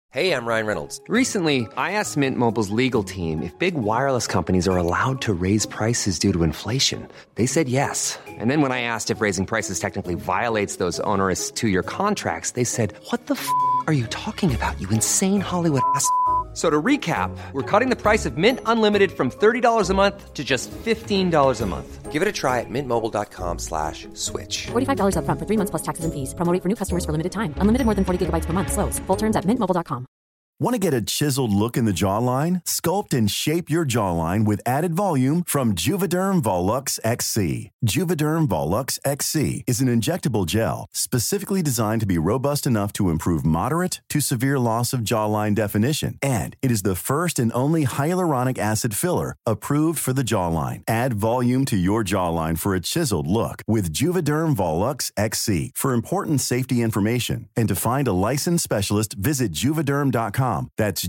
Hey, I'm Ryan Reynolds. Recently, I asked Mint Mobile's legal team if big wireless companies are allowed to raise prices due to inflation. They said yes. And then when I asked if raising prices technically violates those onerous two-year contracts, they said, "What the f*** are you talking about, you insane Hollywood ass?" So to recap, we're cutting the price of Mint Unlimited from $30 a month to just $15 a month. Give it a try at mintmobile.com/switch. $45 up front for 3 months plus taxes and fees. Promo rate for new customers for limited time. Unlimited more than 40 gigabytes per month. Slows full terms at mintmobile.com. Want to get a chiseled look in the jawline? Sculpt and shape your jawline with added volume from Juvederm Volux XC. Juvederm Volux XC is an injectable gel specifically designed to be robust enough to improve moderate to severe loss of jawline definition. And it is the first and only hyaluronic acid filler approved for the jawline. Add volume to your jawline for a chiseled look with Juvederm Volux XC. For important safety information and to find a licensed specialist, visit juvederm.com. That's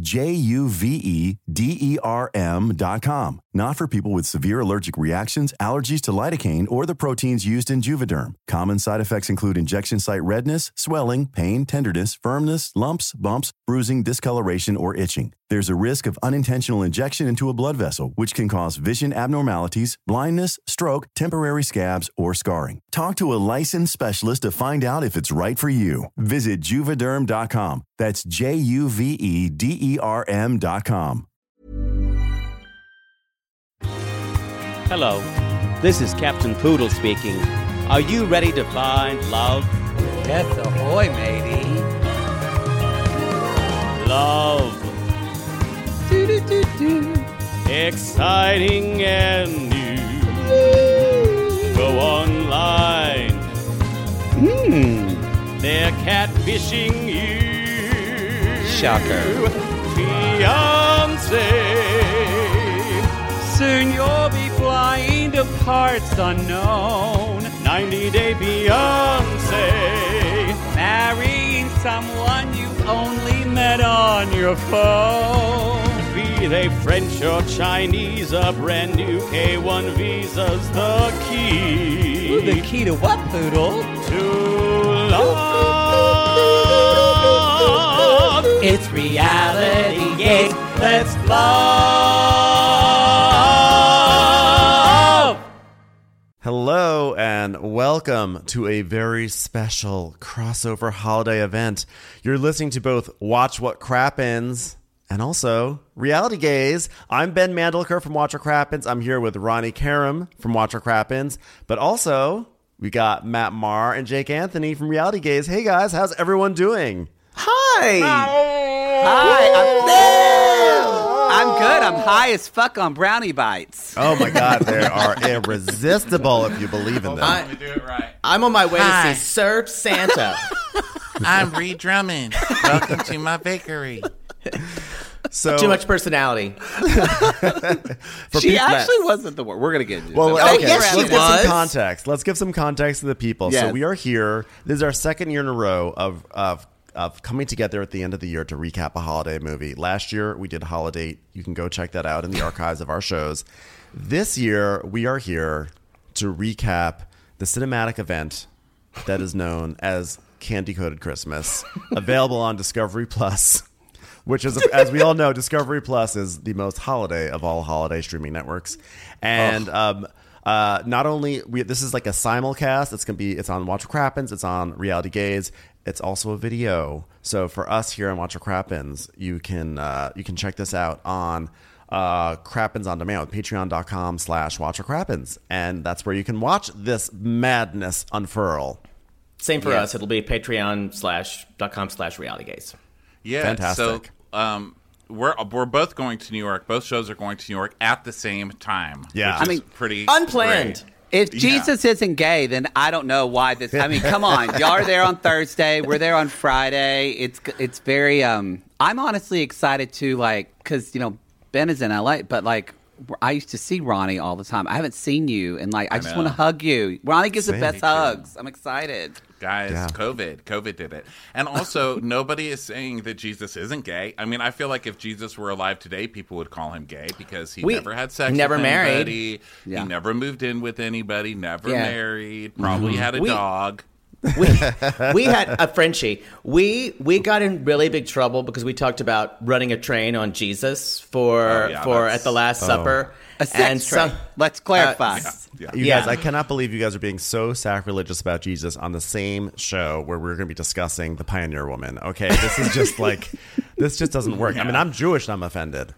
JUVEDERM.com. Not for people with severe allergic reactions, allergies to lidocaine, or the proteins used in Juvederm. Common side effects include injection site redness, swelling, pain, tenderness, firmness, lumps, bumps, bruising, discoloration, or itching. There's a risk of unintentional injection into a blood vessel, which can cause vision abnormalities, blindness, stroke, temporary scabs, or scarring. Talk to a licensed specialist to find out if it's right for you. Visit Juvederm.com. That's JUVEDERM.com. Hello, this is Captain Poodle speaking. Are you ready to find love? Yes, ahoy, matey. Love. Do-do-do-do. Exciting and new. Go online. They're catfishing you. Shocker. Fiancé. Soon you'll be flying to parts unknown. 90-day Beyonce. Marrying someone you only met on your phone. Be they French or Chinese, a brand new K1 visa's the key. Ooh, the key to what, Poodle? To love. It's Reality Gaze. Let's love. Hello and welcome to a very special crossover holiday event. You're listening to both Watch What Crappens and also Reality Gaze. I'm Ben Mandelker from Watch What Crappens. I'm here with Ronnie Karam from Watch What Crappens, but also we got Matt Marr and Jake Anthony from Reality Gaze. Hey guys, how's everyone doing? Hi. I'm good. I'm high as fuck on brownie bites. Oh my God, they are irresistible if you believe in them. Let me do it right. I'm on my way to see Sir Santa. I'm Reed Drummond. Welcome to my bakery. So too much personality. She actually wasn't the word. We're gonna get into well, that. okay. Yes, Let's she give was. some context. Let's give some context to the people. Yes. So we are here. This is our second year in a row of coming together at the end of the year to recap a holiday movie. Last year we did Holiday. You can go check that out in the archives of our shows. This year we are here to recap the cinematic event that is known as Candy Coated Christmas, available on Discovery Plus. Which is, as we all know, Discovery Plus is the most holiday of all holiday streaming networks. And not only this is like a simulcast. It's on Watch What Crappens. It's on Reality Gaze. It's also a video. So for us here on Watch What Crappens, you can check this out on Crappens on Demand with patreon.com/Watch What Crappens. And that's where you can watch this madness unfurl. Same for us. It'll be patreon.com/realitygaze. Yeah, fantastic. So we're both going to New York. Both shows are going to New York at the same time. Yeah, which is pretty unplanned. Great. If Jesus isn't gay, then I don't know why this. I mean, come on, y'all are there on Thursday. We're there on Friday. It's very. I'm honestly excited to because Ben is in LA, but I used to see Ronnie all the time. I haven't seen you, and I just want to hug you. Ronnie gives the best hugs. I'm excited. Guys, Yeah. COVID did it. And also, nobody is saying that Jesus isn't gay. I mean, I feel like if Jesus were alive today, people would call him gay because he never had sex never with married. anybody. Yeah. He never moved in with anybody, never married, probably had a dog. we had a Frenchie. We got in really big trouble because we talked about running a train on Jesus for at the Last Supper. A sex train. Let's clarify. You guys, I cannot believe you guys are being so sacrilegious about Jesus on the same show where we're going to be discussing the Pioneer Woman. Okay, this is just like, this just doesn't work. I mean, I'm Jewish and I'm offended.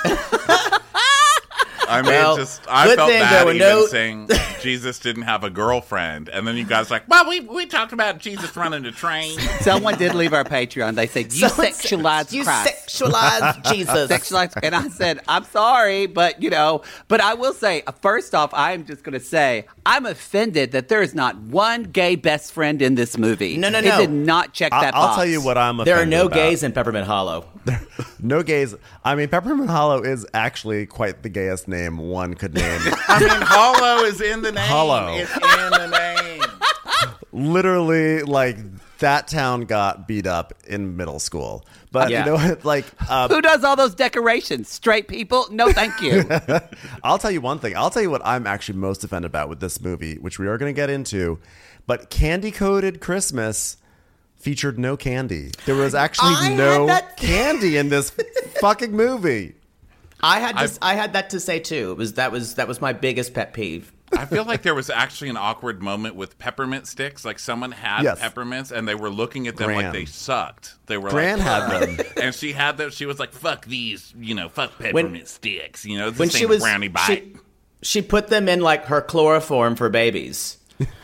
I mean, I felt bad even saying Jesus didn't have a girlfriend, and then you guys like, well, we talked about Jesus running a train. Someone did leave our Patreon. They said you sexualized Christ. You sexualized Jesus. Sexualized, and I said, I'm sorry, but but I will say, first off, I'm just going to say I'm offended that there is not one gay best friend in this movie. No. It did not check that box. I'll tell you what I'm offended There are no about. gays in Peppermint Hollow. No gays. I mean, Peppermint Hollow is actually quite the gayest name one could name. I mean, Hollow is in the name. Hollow. It's in the name. Literally, like, that town got beat up in middle school. But you know what? Like, who does all those decorations? Straight people? No, thank you. I'll tell you one thing. I'll tell you what I'm actually most offended about with this movie, which we are going to get into. But Candy-Coated Christmas featured no candy. There was actually no candy in this fucking movie. I had that to say too. That was my biggest pet peeve. I feel like there was actually an awkward moment with peppermint sticks. Like someone had peppermints and they were looking at them like they sucked. They were Gran had them, and she had them. She was like, "Fuck these, fuck peppermint sticks." It's when the same brownie bite. She put them in like her chloroform for babies.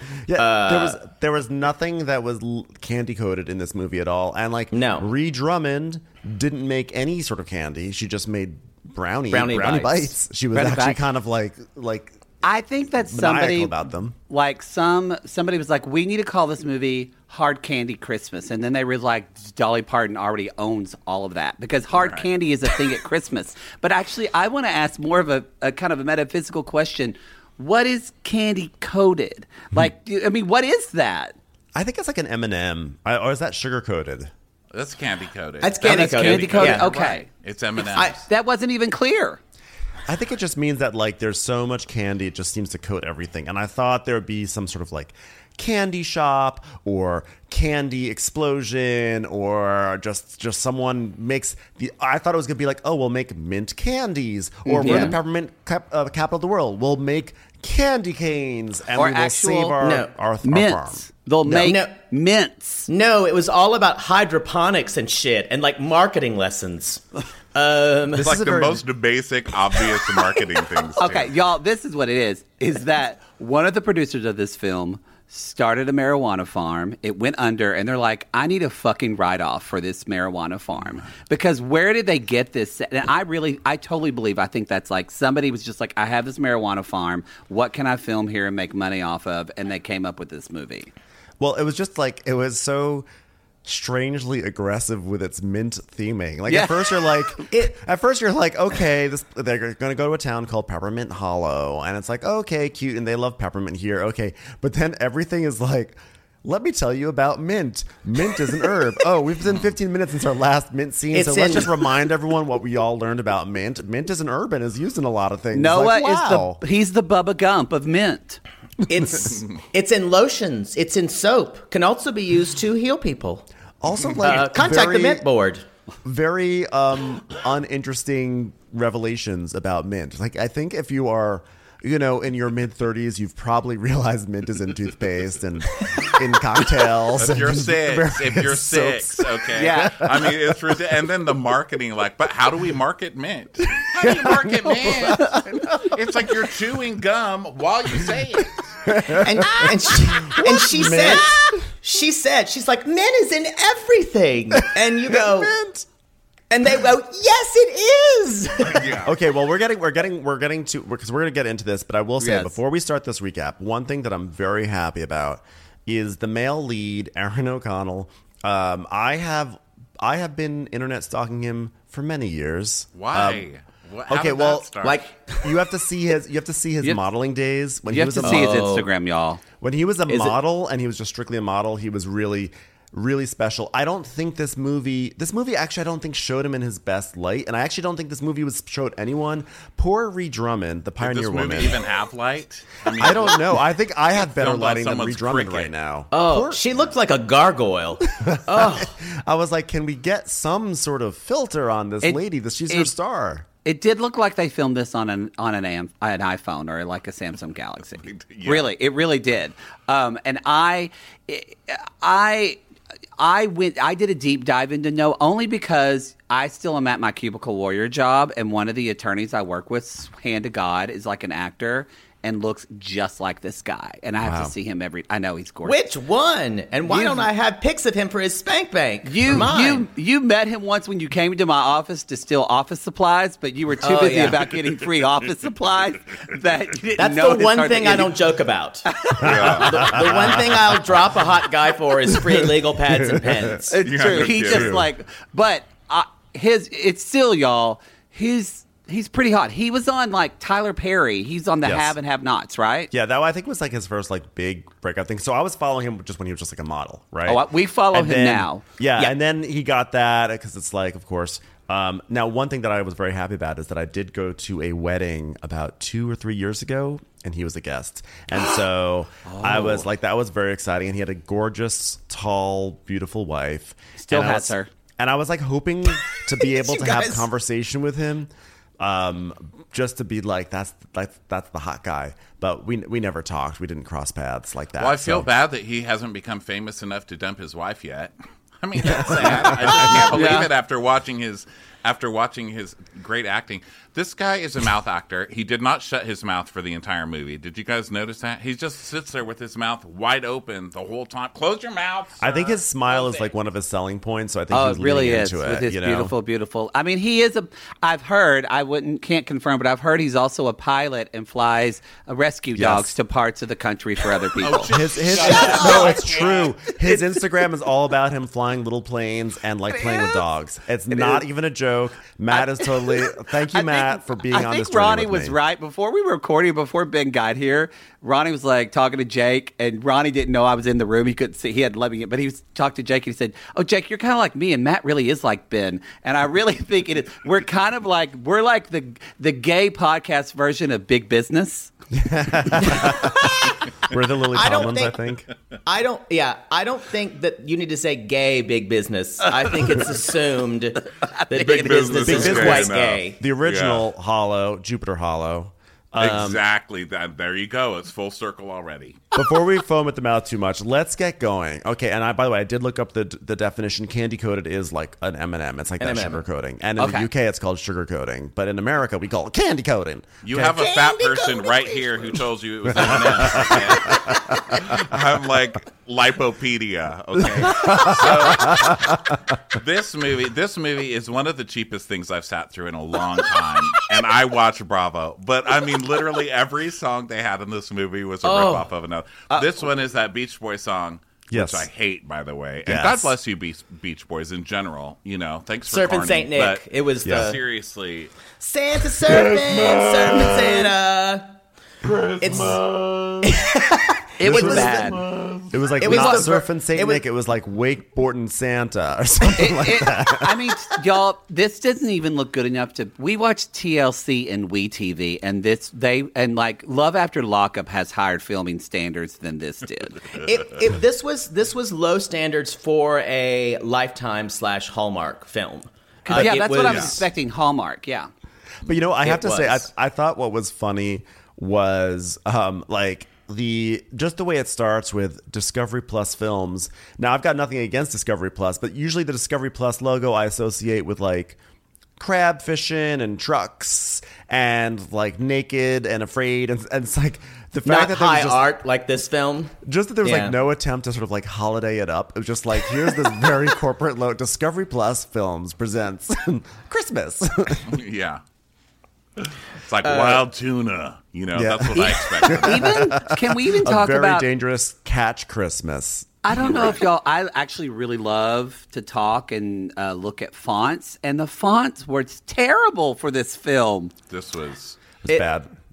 There was nothing that was candy coated in this movie at all, and Ree Drummond didn't make any sort of candy. She just made brownie bites. She was actually kind of like I think that somebody about them. Somebody was like, we need to call this movie Hard Candy Christmas, and then they were like, Dolly Parton already owns all of that because hard candy is a thing at Christmas. But actually, I want to ask more of a kind of a metaphysical question. What is candy coated? Like, I mean, what is that? I think it's like an M&M, or is that sugar coated? That's candy coated. That's candy coated. Candy coated. Yeah. Okay, right. It's M&M's. That wasn't even clear. I think it just means that there's so much candy, it just seems to coat everything. And I thought there would be some sort of candy shop or candy explosion or just someone makes I thought it was gonna be we'll make mint candies or we're the peppermint capital of the world. We'll make candy canes and we will save our farm. They'll make mints. No, it was all about hydroponics and shit and marketing lessons. It's like the most basic, obvious marketing things. Okay, y'all, this is what it is that one of the producers of this film started a marijuana farm. It went under, and they're like, I need a fucking write-off for this marijuana farm. Because where did they get this? And I totally believe, I think that's somebody was just like, I have this marijuana farm. What can I film here and make money off of? And they came up with this movie. Well, it was just it was so strangely aggressive with its mint theming. At first you're like, okay, they're going to go to a town called Peppermint Hollow, and it's okay, cute, and they love peppermint here, okay. But then everything is let me tell you about mint. Mint is an herb. Oh, we've been 15 minutes since our last mint scene, so let's just remind everyone what we all learned about mint. Mint is an herb and is used in a lot of things. Noah he's the Bubba Gump of mint. It's in lotions. It's in soap. Can also be used to heal people. Also, contact the Mint Board. Very uninteresting revelations about mint. I think if you are, in your mid-30s, you've probably realized mint is in toothpaste and in cocktails. If you're six, okay. Yeah. I mean, it's ridiculous. And then the marketing, but how do we market mint? How do you market mint? It's like you're chewing gum while you say it. And she said, she's like, mint is in everything. And you go, mint. And they go, yes, it is. Yeah. Okay, well, we're getting to, because we're going to get into this, but I will say before we start this recap, one thing that I'm very happy about is the male lead, Aaron O'Connell. I have been internet stalking him for many years. Why? You have to see his modeling days when you he have was to see his Instagram, y'all. When he was a model and he was just strictly a model, he was really really special. I don't think this movie actually I don't think showed him in his best light, and I actually don't think this movie showed anyone. Poor Ree Drummond, the Pioneer Did this Woman. movie even have light? I mean, I don't know. I think I have better filmed on lighting than Ree someone's Drummond cricket. right now. Oh, she looked like a gargoyle. Oh, I was like, can we get some sort of filter on this lady? She's her star. It did look like they filmed this on an iPhone or like a Samsung Galaxy. Yeah. Really, it really did. And I did a deep dive into No only because I still am at my Cubicle Warrior job, and one of the attorneys I work with, hand to God, is like an actor and looks just like this guy. And I have to see him I know he's gorgeous. which one? And why don't I have pics of him for his spank bank? You met him once when you came into my office to steal office supplies, but you were too busy about getting free office supplies that you didn't That's notice the one hardly thing I don't joke about. The one thing I'll drop a hot guy for is free legal pads and pens. It's true. He just but it's still, y'all. He's pretty hot. He was on like Tyler Perry. He's on the Have and Have Nots, right? Yeah, that I think was like his first like big breakout thing. So I was following him just when he was just like a model, right? Oh, we follow him now. Yeah, and then he got that because it's like, of course. Now, one thing that I was very happy about is that I did go to a wedding about 2 or 3 years ago, and he was a guest. And so I was like, that was very exciting. And he had a gorgeous, tall, beautiful wife. Still has her. And I was like hoping to be able to have guys. conversation with him. Just to be like, that's the hot guy, but we never talked. We didn't cross paths like that. Well, I feel bad that he hasn't become famous enough to dump his wife yet. I mean, that's sad. I just can't believe it after watching his great acting. This guy is a mouth actor. He did not shut his mouth for the entire movie. Did you guys notice that? He just sits there with his mouth wide open the whole time. Close your mouth, sir. I think his smile is like one of his selling points, so I think he's it really leaning is into it. with his you know? beautiful. I mean, he is I've heard. Can't confirm, but I've heard he's also a pilot and flies rescue dogs to parts of the country for other people. No, it's true. His Instagram is all about him flying little planes and like playing with dogs. It's not even a joke. Matt is totally. Thank you, Matt, for being on this journey Ronnie with was me. right before we were recording. Before Ben got here, Ronnie was like talking to Jake, and Ronnie didn't know I was in the room. He couldn't see. He had to let me in, but he was talking to Jake, and he said, "Oh, Jake, you're kind of like me, and Matt really is like Ben." And I really think it is. We're like the gay podcast version of Big Business. We're the Lily Tomlins, I think. I don't think that you need to say gay big business. I think it's assumed that big business is quite gay. The original Hollow, Jupiter Hollow. Exactly. There you go. It's full circle already. Before we foam at the mouth too much, let's get going. Okay, and by the way, I did look up the definition. Candy coated is like an M&M. It's like that sugar coating. And in the UK, it's called sugar coating. But in America, we call it candy coating. You have a fat person right here who told you it was M&M's. Okay? I'm like lipopedia. Okay, so this movie is one of the cheapest things I've sat through in a long time, and I watch Bravo. But I mean, literally every song they had in this movie was a ripoff of another. This one is that Beach Boy song. Yes. Which I hate, by the way. And Yes. God bless you, Beach Boys in general. You know, thanks for Surfing Carney, Saint Nick. but It was the seriously. Santa surfing Santa. It was bad. It was like It was not the- surfing Saint it was- Nick. It was like Wake Borton Santa or something like that. I mean, y'all, this doesn't even look good enough to. We watched TLC and WeTV, and like Love After Lockup has higher filming standards than this did. This was low standards for a Lifetime / Hallmark film. That's what I was expecting. Hallmark, yeah. But you know, I have to say, was. I thought what was funny was like just the way it starts with Discovery Plus films. Now, I've got nothing against Discovery Plus, but usually the Discovery Plus logo I associate with like crab fishing and trucks and like naked and afraid, and it's like the fact Not that there was high just, art like this film. just that there was Yeah. like no attempt to sort of like holiday it up. It was just like, here's this very corporate logo. Discovery Plus Films presents Christmas. Yeah. It's like wild tuna. You know, Yeah. that's what I expected. Can we even A talk very about? dangerous catch Christmas. I don't know if y'all. I actually really love to talk and look at fonts, and the fonts were terrible for this film. This was. It's bad.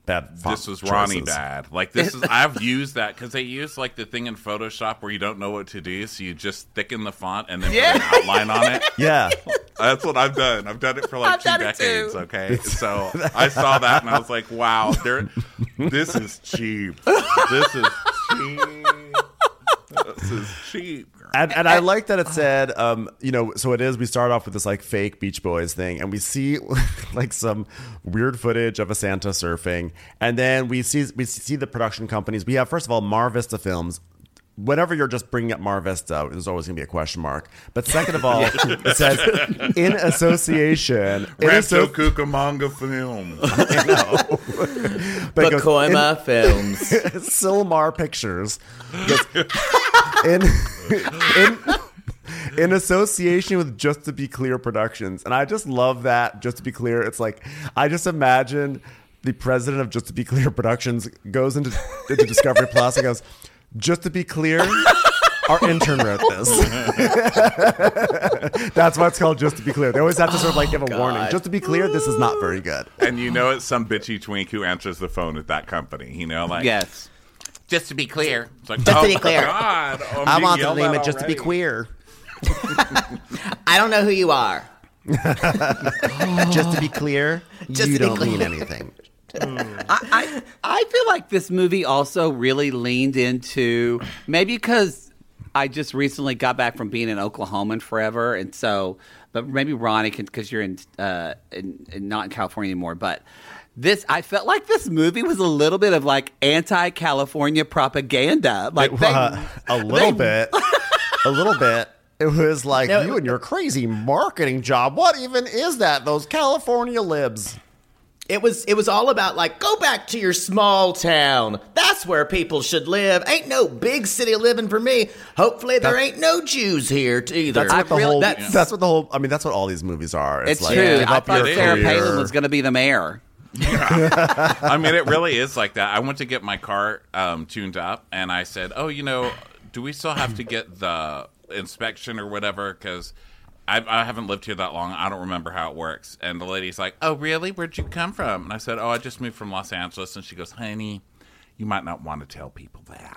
bad font This was Ronnie choices. bad. Like this is I've used that because they use like the thing in Photoshop where you don't know what to do, so you just thicken the font and then put an outline on it. Yeah. That's what I've done. I've done it for like 2 decades. Okay, so I saw that and I was like, wow, this is cheap. This is cheap. This is cheap. And I like that it said, so it is, we start off with this like fake Beach Boys thing and we see like some weird footage of a Santa surfing. And then we see the production companies. We have, first of all, Mar Vista Films. Whenever you're just bringing up Mar Vista, there's always going to be a question mark. But second of all, it says, in association. Rancho Cucamonga Films. But it goes, Pacoima Films. Silmar Pictures. In association with Just to Be Clear Productions. And I just love that, Just to Be Clear. It's like, I just imagine the president of Just to Be Clear Productions goes into Discovery Plus and goes, just to be clear, our intern wrote this. That's why it's called Just to Be Clear. They always have to sort of like give a warning. Just to be clear, this is not very good. And you know it's some bitchy twink who answers the phone at that company. You know, like Yes. just to be clear. It's like, Just to be clear. God, I want to name it Just to Be Queer. I don't know who you are. Just to be clear, Just you to be don't mean clear. anything. I feel like this movie also really leaned into, maybe because I just recently got back from being in Oklahoma forever, and so, but maybe Ronnie can, because you're not in California anymore. But I felt like this movie was a little bit of like anti-California propaganda. Like A little bit. It was like, No, you and your crazy marketing job. What even is that? Those California libs. It was all about like, go back to your small town. That's where people should live. Ain't no big city living for me. Hopefully there ain't no Jews here either. That's what the really- whole. that's- That's what the whole. I mean, that's what all these movies are. It's like, true. give I up your thought Sarah career. Palin was going to be the mayor. I mean, it really is like that. I went to get my car tuned up, and I said, "Oh, do we still have to get the inspection or whatever? Because I haven't lived here that long. I don't remember how it works." And the lady's like, "Oh, really? Where'd you come from?" And I said, "Oh, I just moved from Los Angeles." And she goes, "Honey, you might not want to tell people that."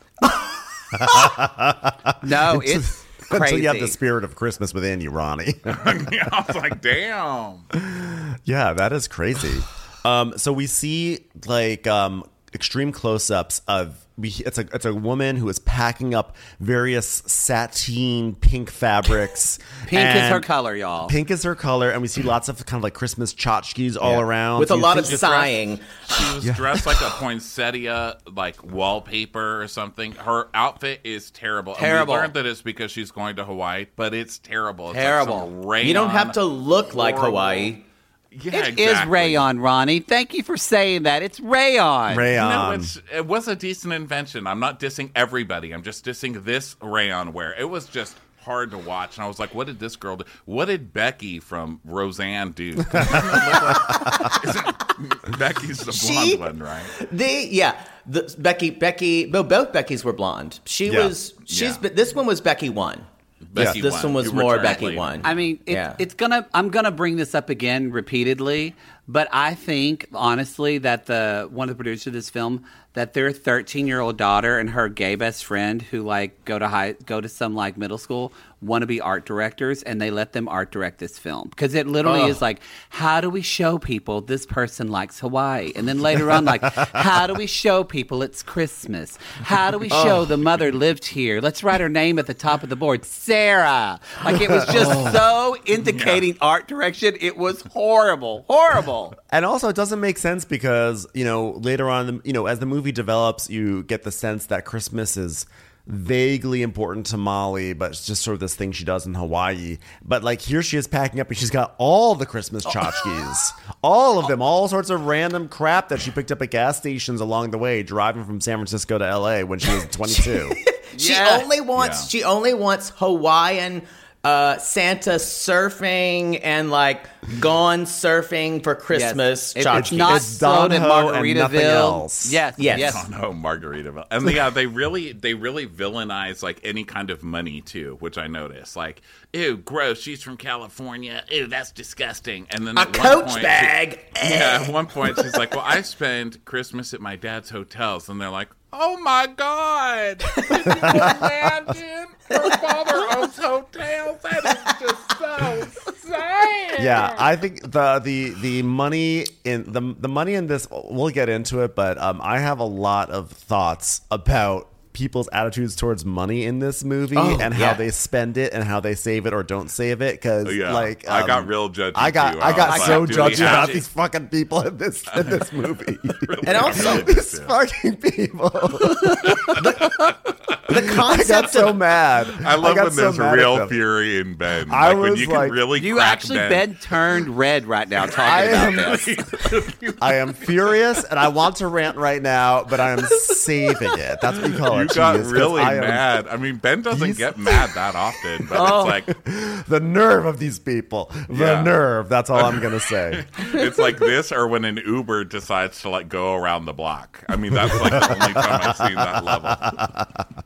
No, it's crazy. Until you have the spirit of Christmas within you, Ronnie. I was like, "Damn." Yeah, that is crazy. So we see like extreme close-ups of it's a woman who is packing up various sateen pink fabrics. Pink is and her color, y'all. Pink is her color, and we see lots of kind of like Christmas tchotchkes all around. With So a you lot of think- sighing. She was dressed like a poinsettia, like wallpaper or something. Her outfit is terrible. Terrible. And we learned that it's because she's going to Hawaii, but it's terrible. It's Terrible. Like some rayon, You don't have to look like horrible- Hawaii. Yeah, It is rayon, Ronnie. Thank you for saying that. It's rayon. Rayon. It was a decent invention. I'm not dissing everybody. I'm just dissing this rayon wear. It was just hard to watch, and I was like, "What did this girl do? What did Becky from Roseanne do?" Becky's the blonde one, right? Both Beckys were blonde. This one was Becky 1. Becky This won. one was You more returned Becky later. 1. I mean, I'm gonna bring this up again repeatedly, but I think honestly that one of the producers of this film, that their 13-year-old daughter and her gay best friend who like go to some like middle school want to be art directors, and they let them art direct this film because it literally is like, how do we show people this person likes Hawaii, and then later on like, how do we show people it's Christmas? How do we show the mother lived here? Let's write her name at the top of the board, Sarah. Like it was just so indicating art direction. It was horrible. And also, it doesn't make sense because, later on, as the movie develops, you get the sense that Christmas is vaguely important to Molly, but it's just sort of this thing she does in Hawaii. But like here she is packing up and she's got all the Christmas tchotchkes. All of them, all sorts of random crap that she picked up at gas stations along the way, driving from San Francisco to LA when she was 22. She only wants Hawaiian Santa surfing and like Gone surfing for Christmas. If it's tchotchkes. not It's sold in Don Ho and nothing Margaritaville. else. Yes. Oh no, Margaritaville. And yeah, they really villainize like any kind of money too, which I noticed. Like, ew, gross, she's from California. Ew, that's disgusting. And then A at one Coach point, bag. at one point she's like, well, I spend Christmas at my dad's hotels. And they're like, oh my God. Can you imagine? Her father owns hotels. That is just so sad. Yeah, I think the money in the money in this, we'll get into it, but I have a lot of thoughts about people's attitudes towards money in this movie and how they spend it and how they save it or don't save it. Because like I got real judgy. I got was so like, do we judgy have about to- these fucking people in this movie. And also, These fucking people. the I concept got so mad. I love got when so there's mad at real them. fury in Ben. I Like when was you like- can really You crack actually, Ben turned red right now talking about this. I am furious and I want to rant right now, but I am saving it. That's what we call You it. got Cheese, 'cause really I am- mad. I mean, Ben doesn't He's- get mad that often, but it's like The nerve of these people. The Yeah. nerve. That's all I'm going to say. it's like this, or when an Uber decides to like go around the block. I mean, that's like the only time I've seen that level.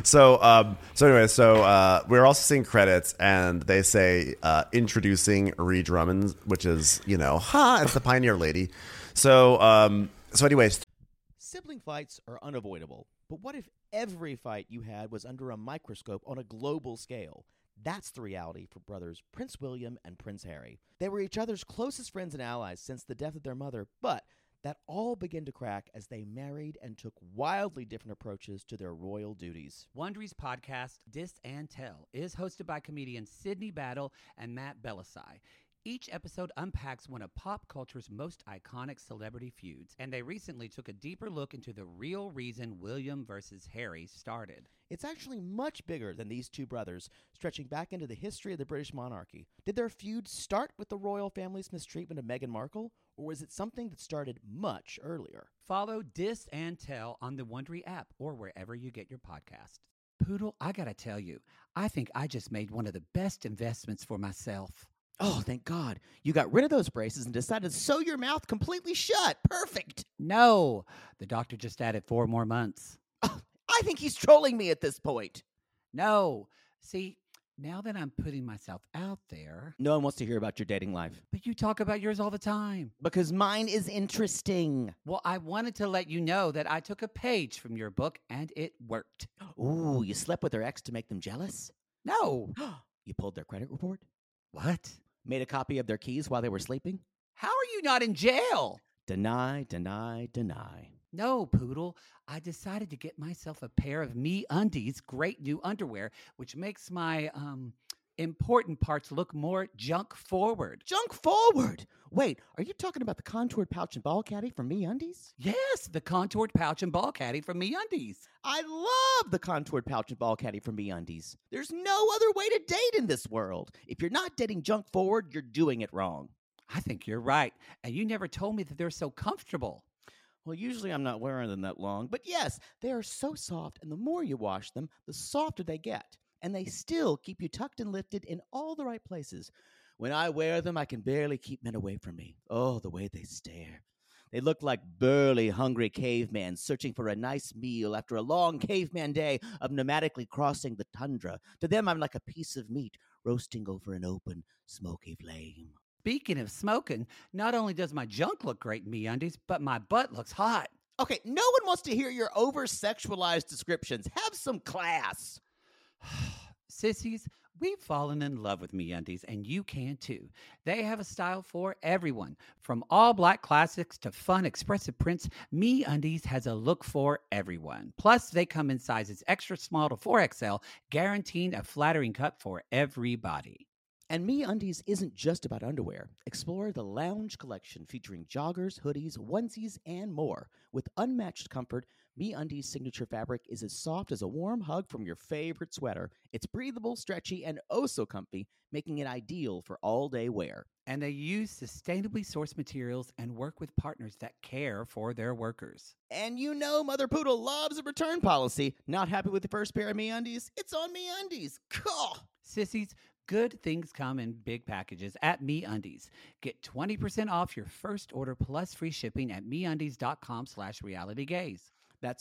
So anyway, we're also seeing credits, and they say introducing Ree Drummond, which is it's the Pioneer Lady. So anyways, Sibling fights are unavoidable, but what if every fight you had was under a microscope on a global scale? That's the reality for brothers Prince William and Prince Harry. They were each other's closest friends and allies since the death of their mother, but that all began to crack as they married and took wildly different approaches to their royal duties. Wondery's podcast, Dis and Tell, is hosted by comedians Sydney Battle and Matt Belisai. Each episode unpacks one of pop culture's most iconic celebrity feuds, and they recently took a deeper look into the real reason William versus Harry started. It's actually much bigger than these two brothers, stretching back into the history of the British monarchy. Did their feud start with the royal family's mistreatment of Meghan Markle, or was it something that started much earlier? Follow Dis and Tell on the Wondery app or wherever you get your podcasts. Poodle, I gotta tell you, I think I just made one of the best investments for myself. Oh, thank God. You got rid of those braces and decided to sew your mouth completely shut. Perfect. No, the doctor just added 4 more months. I think he's trolling me at this point. No, see, now that I'm putting myself out there. No one wants to hear about your dating life. But you talk about yours all the time. Because mine is interesting. Well, I wanted to let you know that I took a page from your book and it worked. Ooh, you slept with their ex to make them jealous? No. You pulled their credit report? What? Made a copy of their keys while they were sleeping? How are you not in jail? Deny, deny, deny. No, Poodle. I decided to get myself a pair of MeUndies great new underwear, which makes my important parts look more junk forward. Junk forward? Wait, are you talking about the contoured pouch and ball caddy from MeUndies? Yes, the contoured pouch and ball caddy from MeUndies. I love the contoured pouch and ball caddy from MeUndies. There's no other way to date in this world. If you're not dating junk forward, you're doing it wrong. I think you're right. And you never told me that they're so comfortable. Well, usually I'm not wearing them that long, but yes, they are so soft, and the more you wash them, the softer they get. And they still keep you tucked and lifted in all the right places. When I wear them, I can barely keep men away from me. Oh, the way they stare. They look like burly, hungry cavemen searching for a nice meal after a long caveman day of nomadically crossing the tundra. To them, I'm like a piece of meat roasting over an open, smoky flame. Speaking of smoking, not only does my junk look great in MeUndies, but my butt looks hot. Okay, no one wants to hear your over-sexualized descriptions. Have some class. Sissies, we've fallen in love with MeUndies, and you can too. They have a style for everyone. From all black classics to fun, expressive prints, MeUndies has a look for everyone. Plus, they come in sizes extra small to 4XL, guaranteeing a flattering cut for everybody. And MeUndies isn't just about underwear. Explore the Lounge collection featuring joggers, hoodies, onesies, and more. With unmatched comfort, MeUndies' signature fabric is as soft as a warm hug from your favorite sweater. It's breathable, stretchy, and oh so comfy, making it ideal for all-day wear. And they use sustainably sourced materials and work with partners that care for their workers. And you know Mother Poodle loves a return policy. Not happy with the first pair of MeUndies? It's on MeUndies. Cool. Sissies, Good things come in big packages at MeUndies. Get 20% off your first order plus free shipping at MeUndies.com/realitygaze. That's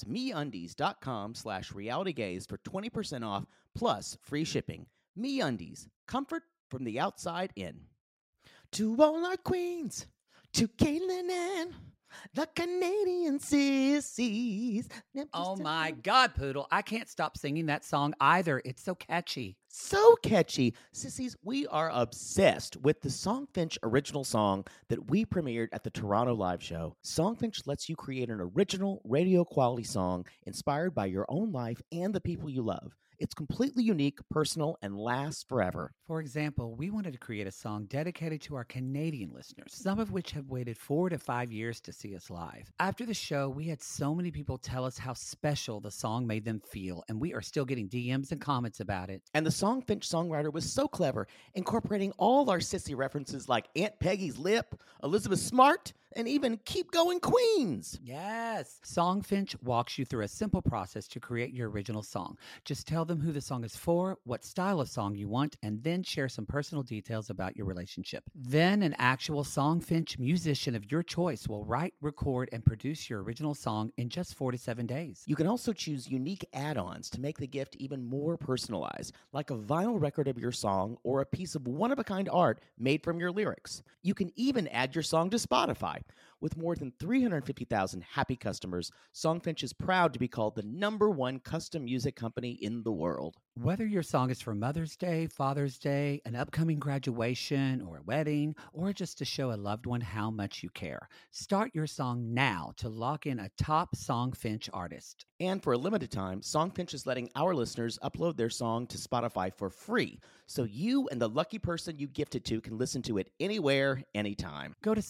MeUndies.com/realitygaze for 20% off plus free shipping. MeUndies, comfort from the outside in. To all our queens, to Caitlin and the Canadian sissies. Oh my God, Poodle. I can't stop singing that song either. It's so catchy. So catchy. Sissies, we are obsessed with the Songfinch original song that we premiered at the Toronto Live Show. Songfinch lets you create an original radio quality song inspired by your own life and the people you love. It's completely unique, personal, and lasts forever. For example, we wanted to create a song dedicated to our Canadian listeners, some of which have waited 4 to 5 years to see us live. After the show, we had so many people tell us how special the song made them feel, and we are still getting DMs and comments about it. And the Songfinch songwriter was so clever, incorporating all our sissy references like Aunt Peggy's Lip, Elizabeth Smart, and even Keep Going Queens. Yes. Songfinch walks you through a simple process to create your original song. Just tell them who the song is for, what style of song you want, and then share some personal details about your relationship. Then an actual Songfinch musician of your choice will write, record, and produce your original song in just 4 to 7 days. You can also choose unique add-ons to make the gift even more personalized, like a vinyl record of your song or a piece of one-of-a-kind art made from your lyrics. You can even add your song to Spotify. With more than 350,000 happy customers, Songfinch is proud to be called the #1 custom music company in the world. Whether your song is for Mother's Day, Father's Day, an upcoming graduation, or a wedding, or just to show a loved one how much you care, start your song now to lock in a top Songfinch artist. And for a limited time, Songfinch is letting our listeners upload their song to Spotify for free, so you and the lucky person you gift it to can listen to it anywhere, anytime. Go to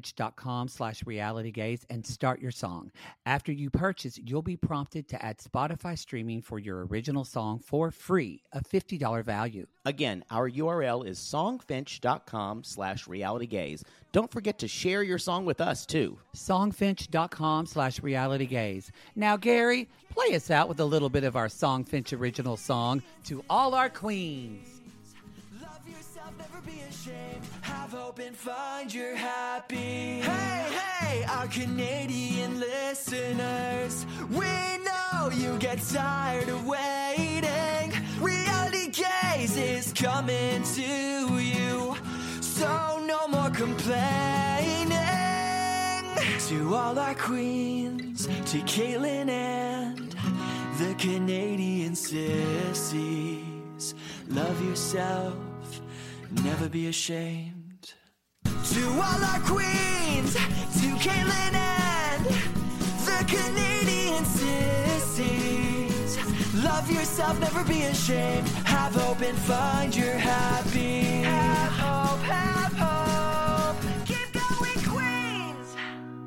songfinch.com/realitygaze and start your song. After you purchase, you'll be prompted to add Spotify streaming for your original song for free, a $50 value. Again, our URL is songfinch.com/realitygaze. Don't forget to share your song with us, too. Songfinch.com/realitygaze. Now, Gary, play us out with a little bit of our Songfinch original song, To All Our Queens. Love yourself, never be ashamed. Have hope and find your happy. Hey, hey, our Canadian listeners. We know you get tired of waiting. Reality Gaze is coming to you. So no more complaining. To all our queens, to Caitlin and the Canadian sissies. Love yourself, never be ashamed. To all our queens, to Caitlin and the Canadian sissies. Love yourself, never be ashamed. Have hope and find your happy. Have hope, have hope. Keep going, Queens.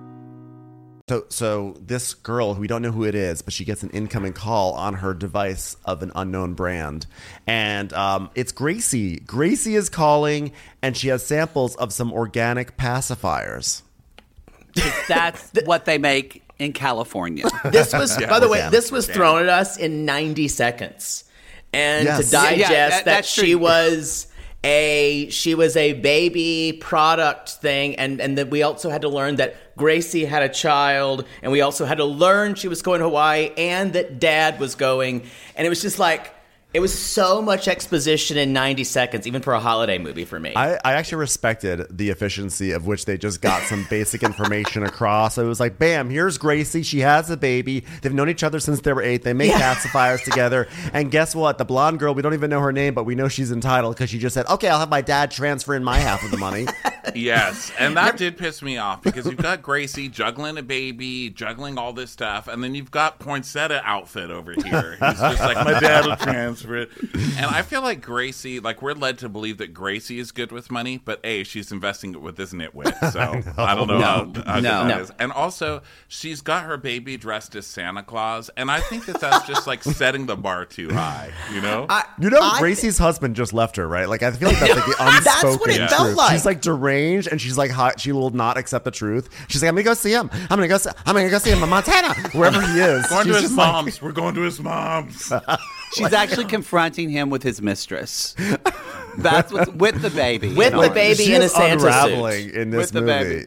So this girl, who we don't know who it is, but she gets an incoming call on her device of an unknown brand. And it's Gracie. Gracie is calling, and she has samples of some organic pacifiers. That's what they make in California. This was, by the way, this was thrown at us in 90 seconds. And to digest that she was a baby product thing, and then we also had to learn that Gracie had a child, and we also had to learn she was going to Hawaii and that Dad was going, and it was just like, it was so much exposition in 90 seconds, even for a holiday movie for me. I actually respected the efficiency of which they just got some basic information across. It was like, bam, here's Gracie. She has a baby. They've known each other since they were 8. They make pacifiers together. And guess what? The blonde girl, we don't even know her name, but we know she's entitled because she just said, okay, I'll have my dad transfer in my half of the money. Yes, and that did piss me off because you've got Gracie juggling a baby, juggling all this stuff, and then you've got Poinsettia outfit over here. He's just like, my dad will transfer it. And I feel like Gracie, like we're led to believe that Gracie is good with money, but A, she's investing it with this nitwit, so I don't know how that is. And also, she's got her baby dressed as Santa Claus, and I think that's just like setting the bar too high, you know? Gracie's husband just left her, right? Like, I feel like that's like the unspoken That's what it felt truth. like. She's like deranged, and she's like, she will not accept the truth. She's like, I'm gonna go see him. I'm gonna go see him in Montana, wherever he is. Going to his mom's. We're going to his mom's. She's actually confronting him with his mistress. That's what's with the baby. With the baby in a Santa unraveling suit. in this With the movie.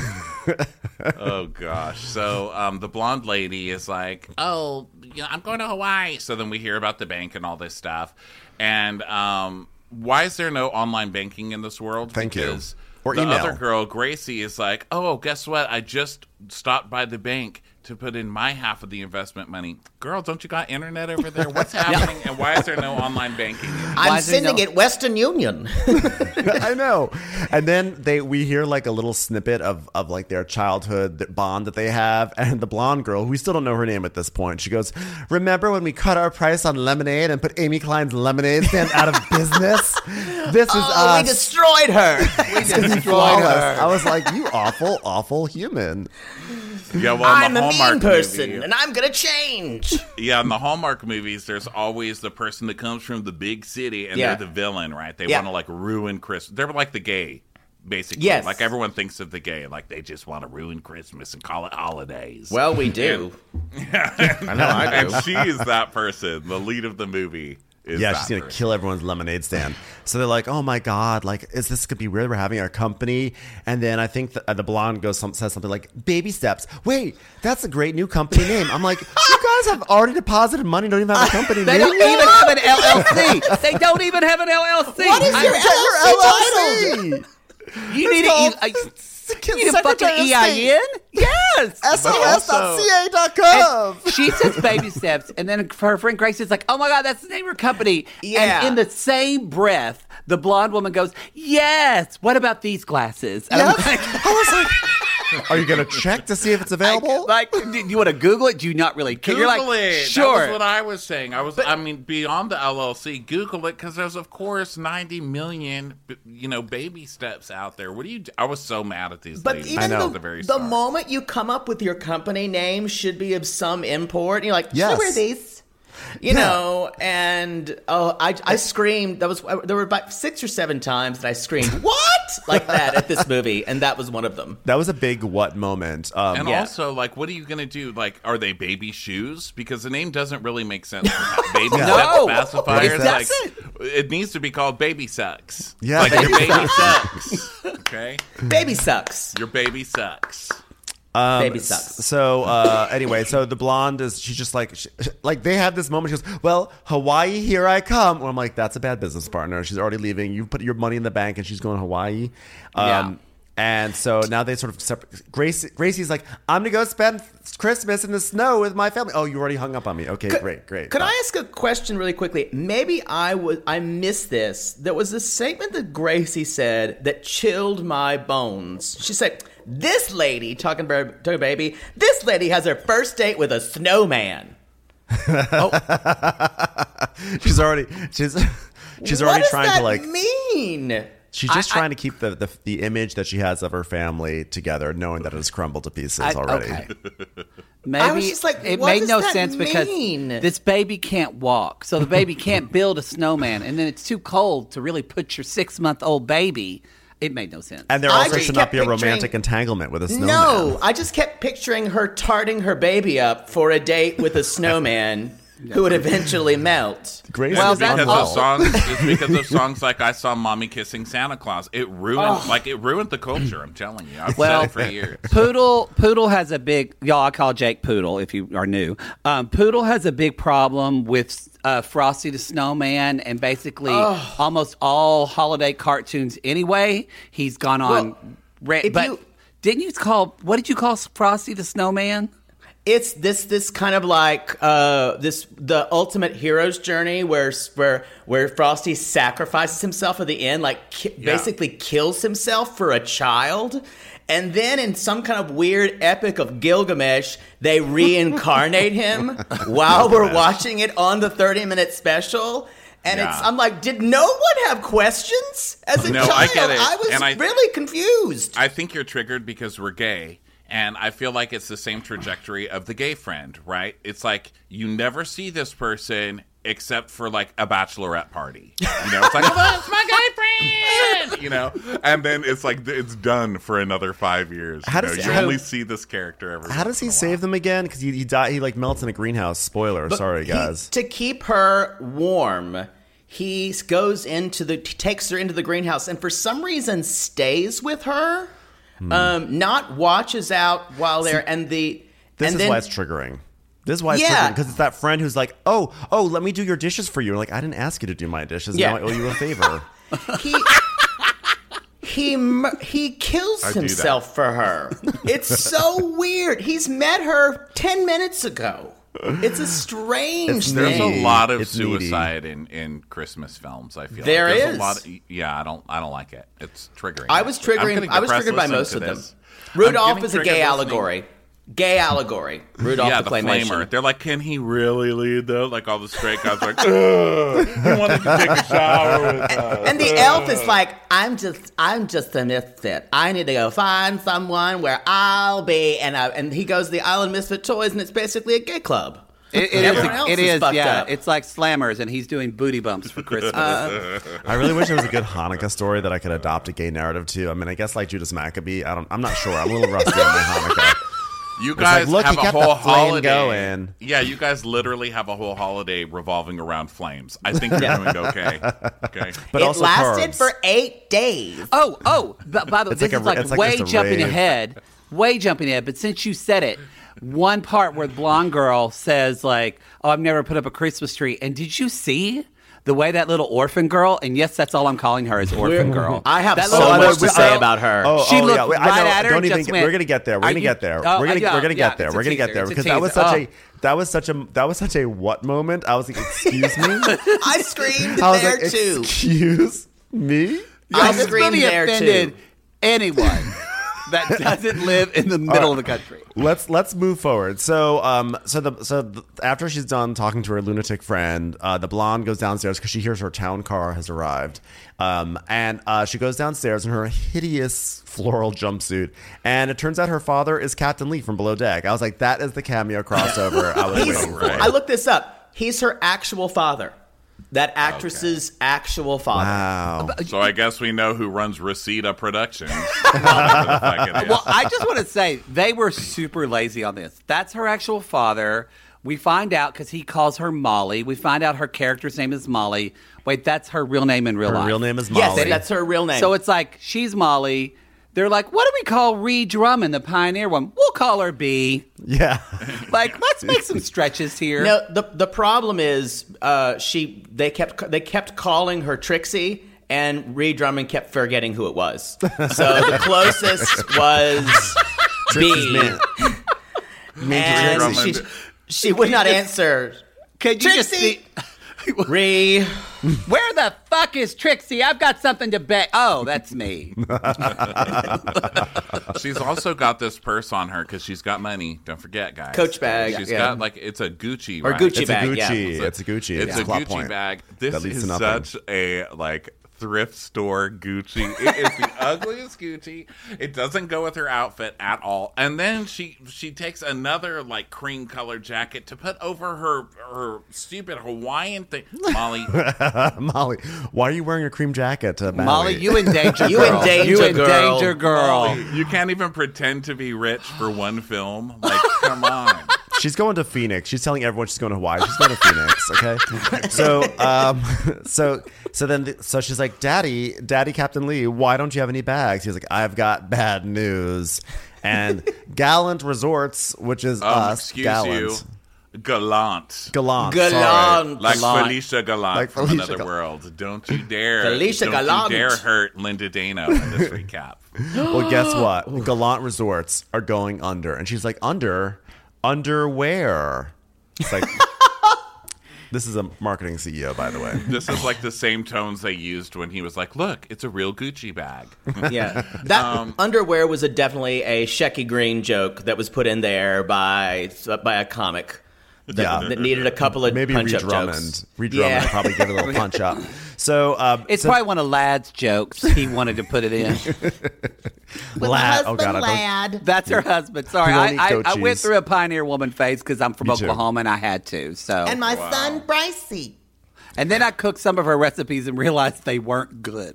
Oh gosh. So the blonde lady is like, "Oh, I'm going to Hawaii." So then we hear about the bank and all this stuff. And why is there no online banking in this world? Thank you. Because Or the email. other girl, Gracie, is like, "Oh, guess what? I just stopped by the bank to put in my half of the investment money." Girl, don't you got internet over there? What's happening? And why is there no online banking? I'm sending it Western Union. I know. And then we hear like a little snippet of like their childhood bond that they have. And the blonde girl, we still don't know her name at this point, she goes, "Remember when we cut our price on lemonade and put Amy Klein's lemonade stand out of business? This is us. We destroyed her. We destroyed her. I was like, you awful, awful human." Yeah, well, I'm in the a Hallmark mean person, movie, and I'm going to change. yeah, in the Hallmark movies, there's always the person that comes from the big city, and Yeah. they're the villain, right? They Yeah. want to like ruin Christmas. They're like the gay, basically. Yes. Like everyone thinks of the gay, like they just want to ruin Christmas and call it holidays. Well, we do. I know, I do. And she is that person, the lead of the movie. Yeah, she's going to kill everyone's lemonade stand. So they're like, "Oh my God, like, is this going to be weird? We're having our company." And then I think the blonde says something like, "Baby Steps." Wait, that's a great new company name. I'm like, you guys have already deposited money, don't even have a company They name. don't even have an LLC. They don't even have an LLC. What is your LLC? You need a fucking EIN? Yes. SOS.ca.gov. And she says baby steps, and then her friend Grace is like, "Oh my God, that's the name of her company." Yeah. And in the same breath, the blonde woman goes, "Yes. What about these glasses?" And I'm like, I was like, are you going to check to see if it's available? do you want to Google it? Do you not really care? You're Google like, it. sure. That was what I was saying. I mean, beyond the LLC, Google it because there's, of course, 90 million, baby steps out there. What do you? I was so mad at these But ladies. even at the very the start. moment you come up with your company name should be of some import. You're like, Yes. "Should I wear these?" You know, and I screamed. There were about 6 or 7 times that I screamed "What?" like that at this movie, and that was one of them. That was a big what moment. And Yeah. also, like, what are you going to do? Like, are they baby shoes? Because the name doesn't really make sense. Baby No, sex pacifiers. it Like, doesn't. it needs to be called baby sex. Yeah. Like, your baby sucks. Okay? Baby sucks. Your baby sucks. Baby sucks. So anyway, so the blonde she's just like, like they have this moment. She goes, "Well, Hawaii, here I come." Well, I'm like, that's a bad business partner. She's already leaving. You put your money in the bank, and she's going to Hawaii. Yeah. And so now they sort of separate. Gracie's like, "I'm gonna go spend Christmas in the snow with my family." Oh, you already hung up on me. Okay, great. Could I ask a question really quickly? Maybe I missed this. There was a statement that Gracie said that chilled my bones. She said, "This lady," talking to her baby, "this lady has her first date with a snowman." She's already trying to like. What does that mean? She's just trying to keep the image that she has of her family together, knowing that it has crumbled to pieces already. Okay. Maybe I was just like, it what made does no that sense because mean? this baby can't walk, so the baby can't build a snowman, and then it's too cold to really put your 6-month-old baby. It made no sense. And there I also just should not kept be a picturing- romantic entanglement with a snowman. No, I just kept picturing her tarting her baby up for a date with a snowman who would eventually melt. Grace Well, is that's Because unwell. it's because of songs like "I Saw Mommy Kissing Santa Claus." It ruined, the culture. I'm telling you. I've said it for years. Poodle has a big, y'all, I call Jake Poodle if you are new. Poodle has a big problem with Frosty the Snowman and basically almost all holiday cartoons anyway. He's gone on. What did you call Frosty the Snowman? It's this kind of like the ultimate hero's journey where Frosty sacrifices himself at the end, basically kills himself for a child. And then in some kind of weird epic of Gilgamesh, they reincarnate him while we're watching it on the 30-minute special. And I'm like, did no one have questions as a child? I get it. I was really confused. I think you're triggered because we're gay. And I feel like it's the same trajectory of the gay friend, right? It's like you never see this person except for like a bachelorette party. You know, it's like, oh, it's my gay friend, you know? And then it's like, it's done for another 5 years. You only see this character every How does he save them again? Because he like melts in a greenhouse. Spoiler. Sorry, guys. To keep her warm, he takes her into the greenhouse, and for some reason stays with her, not watches out while they're This is why it's triggering. This is why it's triggering, because it's that friend who's like, oh, let me do your dishes for you. And like, I didn't ask you to do my dishes. Now I owe you a favor. He kills himself for her. It's so weird. He's met her 10 minutes ago. It's a strange thing. There's a lot of suicide in Christmas films. I feel there like. is. A lot I don't like it. It's triggering. I was triggered by most of them. Rudolph is a gay allegory. Gay allegory. Rudolph the Flamer. They're like, can he really lead though? Like all the straight guys are like, he wanted to take a shower with us. And the elf is like, I'm just a misfit. I need to go find someone where I'll be. And he goes to the Island Misfit Toys, and it's basically a gay club. It is, yeah. It's like Slammers, and he's doing booty bumps for Christmas. I really wish there was a good Hanukkah story that I could adopt a gay narrative to. I mean, I guess like Judas Maccabee. I'm not sure. I'm a little rusty on my Hanukkah. You guys have a whole holiday going. Yeah, you guys literally have a whole holiday revolving around flames. I think you're doing okay. Okay, but it lasted for 8 days. Oh! By the way, this is like way jumping ahead. Way jumping ahead. But since you said it, one part where the blonde girl says like, "Oh, I've never put up a Christmas tree," and did you see the way that little orphan girl, and yes, that's all I'm calling her, is orphan girl. I have so much to say about her. She looked right at her. We're going to get there. We're going to get there. We're going to get there. We're going to get there because that was such a what moment. I was like, excuse me. I screamed there too. Excuse me. I screamed there too. Anyone that doesn't live in the middle of the country. Let's move forward. So after she's done talking to her lunatic friend, the blonde goes downstairs because she hears her town car has arrived, and she goes downstairs in her hideous floral jumpsuit, and it turns out her father is Captain Lee from Below Deck. I was like, that is the cameo crossover I was waiting for. I looked this up. He's her actual father. That actress's actual father. Wow. So I guess we know who runs Reseda Productions. Well, I just want to say, they were super lazy on this. That's her actual father. We find out because he calls her Molly. We find out her character's name is Molly. Wait, that's her real name in real life. Her real name is Molly. Yes, that's her real name. So it's like, she's Molly. They're like, what do we call Ree Drummond, the pioneer one? We'll call her B. Yeah. Like, let's make some stretches here. No, the problem is they kept calling her Trixie, and Ree Drummond kept forgetting who it was. So the closest was B. And she would not answer. Could you just see? Ree. Where the fuck is Trixie? I've got something to bet. Oh, that's me. She's also got this purse on her because she's got money. Don't forget, guys. Coach bag. She's got like, it's a Gucci or right? Gucci bag. It's a Gucci. It's a Gucci bag. This is such a like thrift store Gucci. It is the ugliest Gucci. It doesn't go with her outfit at all. And then she takes another like cream colored jacket to put over her stupid Hawaiian thing. Molly, why are you wearing a cream jacket? Molly, you endanger girl. You endanger girl. Molly, you can't even pretend to be rich for one film. Like, come on. She's going to Phoenix. She's telling everyone she's going to Hawaii. She's going to Phoenix. Okay. So she's like, Daddy, Captain Lee, why don't you have any bags? He's like, I've got bad news. And Gallant Resorts, which is us, Gallant. Gallant. Sorry. Like Felicia Gallant from Another World. Don't you dare. Felicia Gallant. Don't you dare hurt Linda Dano in this recap. Well, guess what? Gallant Resorts are going under. And she's like, underwear. It's like, this is a marketing CEO, by the way. This is like the same tones they used when he was like, look, it's a real Gucci bag. Yeah. That underwear was definitely a Shecky Green joke that was put in there by a comic that needed a couple of punch-up jokes. Reed Drummond probably give it a little punch-up. So it's probably one of Lad's jokes. He wanted to put it in. Lad. Lad. That's her husband. Sorry, I went through a Pioneer Woman phase because I'm from Oklahoma and I had to. So and my son Brycey. And then I cooked some of her recipes and realized they weren't good.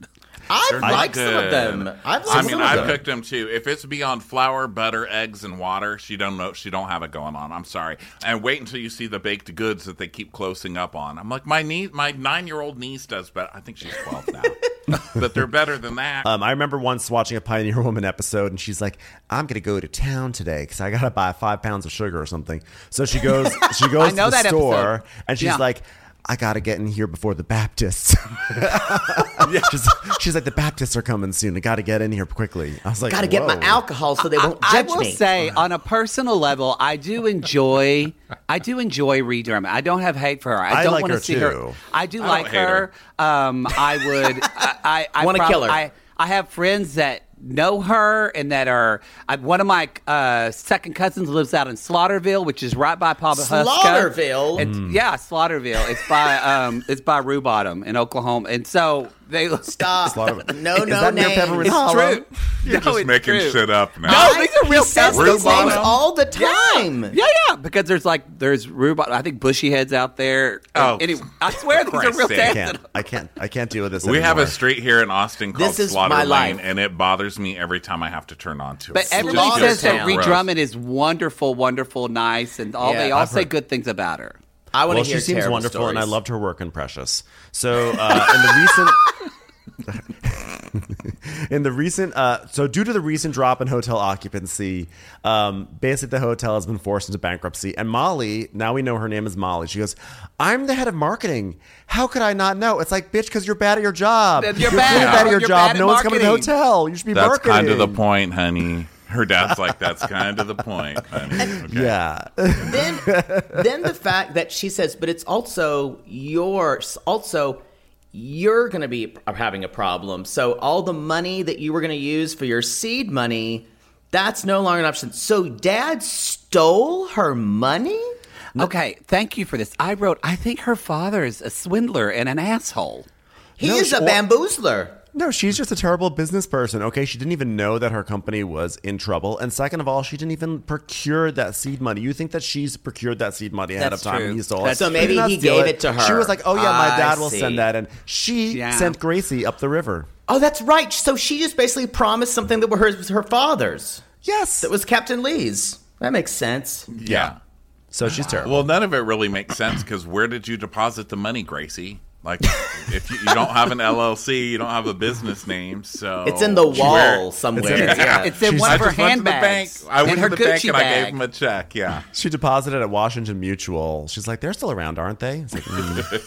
I've liked some of them. I've cooked them too. If it's beyond flour, butter, eggs, and water, she don't have it going on. I'm sorry. And wait until you see the baked goods that they keep closing up on. I'm like, my 9-year-old niece does better. I think she's 12 now. But they're better than that. I remember once watching a Pioneer Woman episode, and she's like, "I'm going to go to town today because I got to buy 5 pounds of sugar or something." So she goes to the store, and she's like, "I got to get in here before the Baptists." She's like, "The Baptists are coming soon. I got to get in here quickly." I was like, "Got to get my alcohol so they won't judge me." I will say, on a personal level, I do enjoy Ree Drummond. I don't have hate for her. I don't like want her to see too. her. I do like her. I would. I want to kill her. I have friends that know her and that are one of my second cousins lives out in Slaughterville, which is right by Pawhuska. Slaughterville? Yeah, Slaughterville. It's by Rue Bottom in Oklahoma, and so they stop. No names. It's true. You're just making shit up now. No, these are real says these names all the time. Yeah, because there's Rue Bottom. I think Bushy Head's out there. Anyway, I swear these are real names. I can't deal with this. We have a street here in Austin called This is Slaughter my Lane, life. and it bothers me every time I have to turn on to it. But everybody says that Ree Drummond is wonderful, nice, and they all say good things about her. I want to hear she seems wonderful, stories. and I loved her work in Precious. So in the recent, so due to the recent drop in hotel occupancy, basically the hotel has been forced into bankruptcy. And Molly, now we know her name is Molly. She goes, "I'm the head of marketing. How could I not know?" It's like, bitch, because you're bad at your job. You're bad at your job. No one's coming to the hotel. You should be marketing. That's kind of the point, honey. Her dad's like, "That's kind of the point, honey." Okay. Yeah. Then the fact that she says, "But it's also yours. Also, you're going to be having a problem. So all the money that you were going to use for your seed money, that's no longer an option." So Dad stole her money? Okay, thank you for this. I think her father is a swindler and an asshole. He is a bamboozler. No, she's just a terrible business person. Okay, she didn't even know that her company was in trouble. And second of all, she didn't even procure that seed money. You think that she's procured that seed money ahead of time and he stole it. So maybe he gave it to her. She was like, "Oh yeah, my dad will send that." And she sent Gracie up the river. Oh, that's right. So she just basically promised something that was her father's. Yes. That was Captain Lee's. That makes sense. Yeah. So she's terrible. Well, none of it really makes sense because where did you deposit the money, Gracie? Like, if you don't have an LLC, you don't have a business name, so it's in the wall somewhere. It's in one of her handbags. I went to the bank and bag. I gave him a check. Yeah, she deposited at Washington Mutual. She's like, "They're still around, aren't they?" It's like,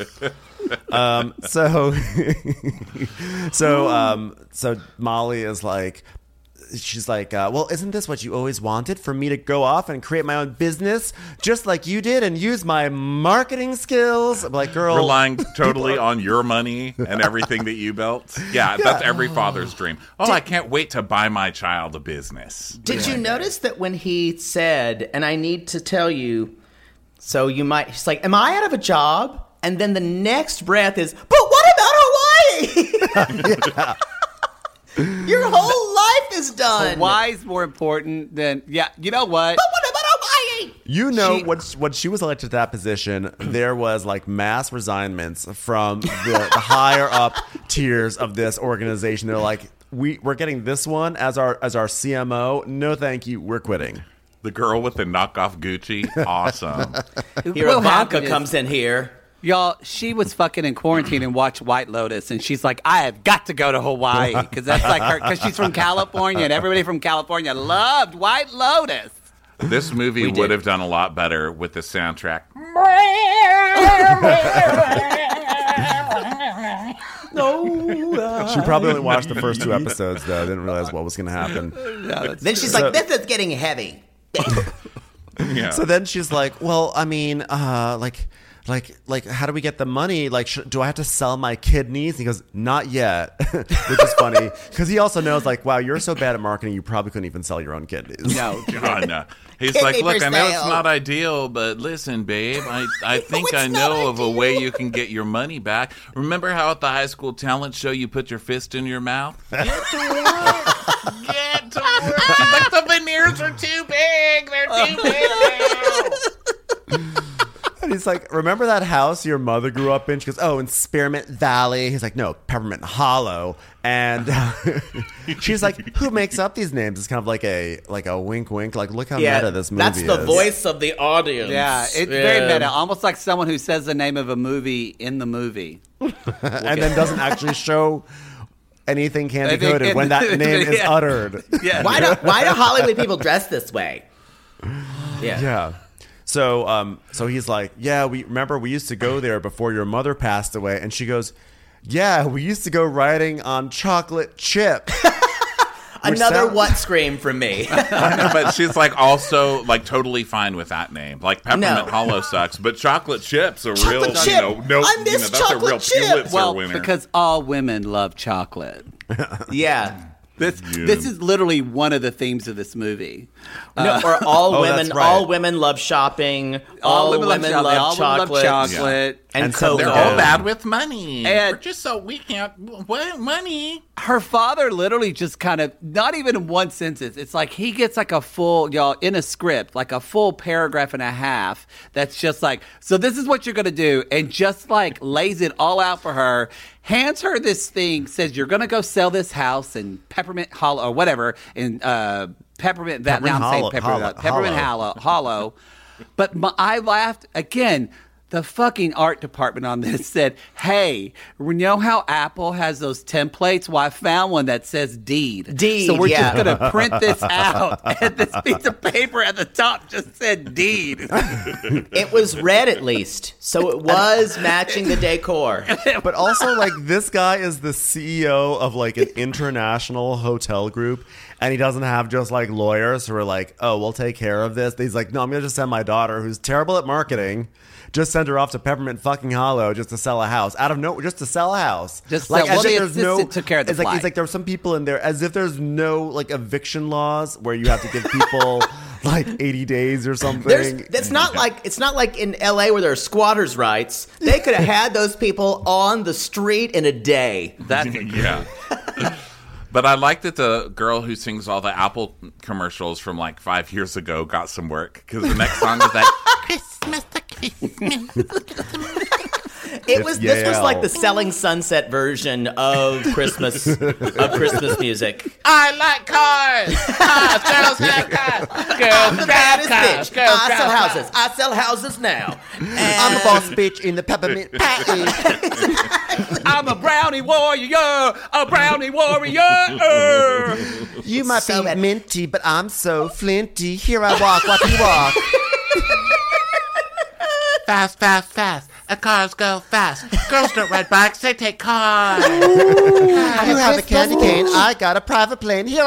so Molly is like. She's like, "Well, isn't this what you always wanted? For me to go off and create my own business just like you did and use my marketing skills?" I'm like, girl. Relying totally on your money and everything that you built. Yeah, that's every father's dream. I can't wait to buy my child a business. Did you notice that when he said, "And I need to tell you, so you might," he's like, "Am I out of a job?" And then the next breath is, "But what about Hawaii?" Yeah. Your whole life is done. Hawaii's more important than you know what? But what about Hawaii? You know, when she was elected to that position, there was like mass resignments from the higher up tiers of this organization. They're like, we're getting this one as our CMO. No, thank you. We're quitting. The girl with the knockoff Gucci, awesome. Here, Ivanka comes in here. Y'all, she was fucking in quarantine and watched White Lotus, and she's like, "I have got to go to Hawaii," because that's like her, because she's from California, and everybody from California loved White Lotus. This movie would have done a lot better with the soundtrack. She probably only watched the first 2 episodes, though. Didn't realize what was going to happen. Then she's like, "This is getting heavy." Yeah. So then she's like, "Well, I mean, like, how do we get the money? Like, do I have to sell my kidneys?" And he goes, "Not yet," which is funny because he also knows, like, wow, you're so bad at marketing, you probably couldn't even sell your own kidneys. No, God, no. He's like, "Look, I know it's not ideal, but listen, babe, I think I know of a way you can get your money back. Remember how at the high school talent show you put your fist in your mouth? Get to work. Get to work." She's like, "The veneers are too big. They're too big now." And he's like, remember that house your mother grew up in? She goes, oh, in Spearmint Valley. He's like, no, Peppermint Hollow. And she's like, who makes up these names? It's kind of like a wink wink. Like, look how meta this movie is. That's the voice of the audience. Yeah, it's very meta. Almost like someone who says the name of a movie in the movie. And then doesn't actually show anything candy coated when that name is uttered. Yeah. Why do Hollywood people dress this way? Yeah. So he's like, yeah, we used to go there before your mother passed away. And she goes, yeah, we used to go riding on chocolate chip. Another what scream from me. I know, but she's like also like totally fine with that name. Like Peppermint Hollow sucks, but chocolate chips are real. Chip. That's a real Pulitzer winner. Because all women love chocolate. Yeah. This is literally one of the themes of this movie. Or all women love shopping. All women love chocolate. And so they're all bad with money. And we're just so we can't money. Her father literally just kind of, not even in one sentence, it's like he gets like a full, in a script, like a full paragraph and a half that's just like, so this is what you're going to do, and just like lays it all out for her, hands her this thing, says you're going to go sell this house in Peppermint Hollow, or whatever, in Peppermint Hollow. But I laughed, again, the fucking art department on this said, hey, you know how Apple has those templates? Well, I found one that says deed. So we're just going to print this out. And this piece of paper at the top just said deed. It was red at least. So it was matching the decor. But also, like, this guy is the CEO of, like, an international hotel group. And he doesn't have just, like, lawyers who are like, oh, we'll take care of this. He's like, no, I'm going to just send my daughter, who's terrible at marketing, just send her off to Peppermint fucking Hollow just to sell a house. Out of nowhere, just to sell a house. Just like, as if there's took care of the flight. It's like there are some people in there, as if there's no, like, eviction laws where you have to give people, like, 80 days or something. It's not like in LA where there are squatters' rights. They could have had those people on the street in a day. Yeah. But I like that the girl who sings all the Apple commercials from like 5 years ago got some work, because the next song is that Christmas to Christmas. This was like the Selling Sunset version of Christmas music. I like cars. Girls have cars. Girls drive cars. I sell houses. I sell houses now. I'm a boss bitch in the peppermint patty. I'm a brownie warrior. You might be minty, but I'm so flinty. Here I walk, watch me walk. Fast, fast, fast. Cars go fast. Girls don't ride bikes, they take cars. You have a candy cane, I got a private plane. Here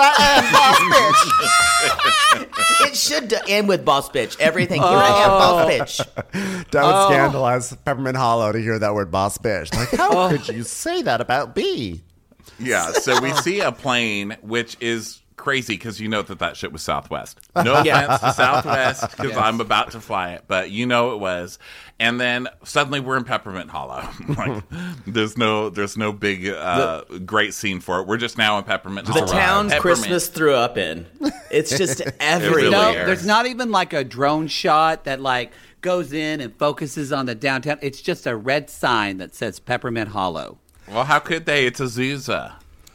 I am, boss bitch. It should end with boss bitch. Everything. Here I am, boss bitch. That would scandalize Peppermint Hollow to hear that word, boss bitch. Like, how could you say that about B? Yeah, so we see a plane, which is crazy because you know that shit was Southwest. No offense to Southwest, because I'm about to fly it, but you know it was. And then suddenly we're in Peppermint Hollow. Like, there's no big great scene for it. We're just now in Peppermint Hollow. The town Christmas threw up in. It's just everywhere. There's not even like a drone shot that like goes in and focuses on the downtown. It's just a red sign that says Peppermint Hollow. Well, how could they? It's Azusa.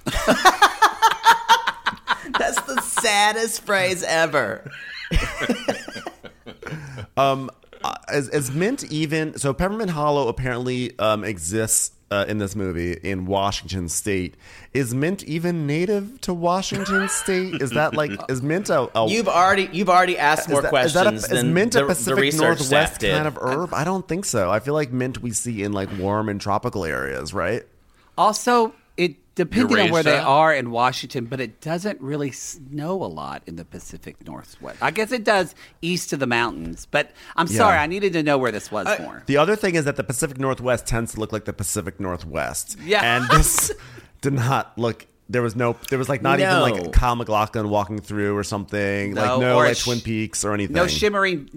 That's the saddest phrase ever. Is Mint even... So Peppermint Hollow apparently exists in this movie in Washington State. Is Mint even native to Washington State? Is that like... Is Mint a... You've already asked more questions is Mint a Pacific Northwest kind of herb? I don't think so. I feel like mint we see in like warm and tropical areas, right? Also, depending on where they are in Washington, but it doesn't really snow a lot in the Pacific Northwest. I guess it does east of the mountains, but I'm sorry, I needed to know where this was more. The other thing is that the Pacific Northwest tends to look like the Pacific Northwest. Yeah. And this did not look... There was even like Kyle MacLachlan walking through or something. No like Twin Peaks or anything. No shimmering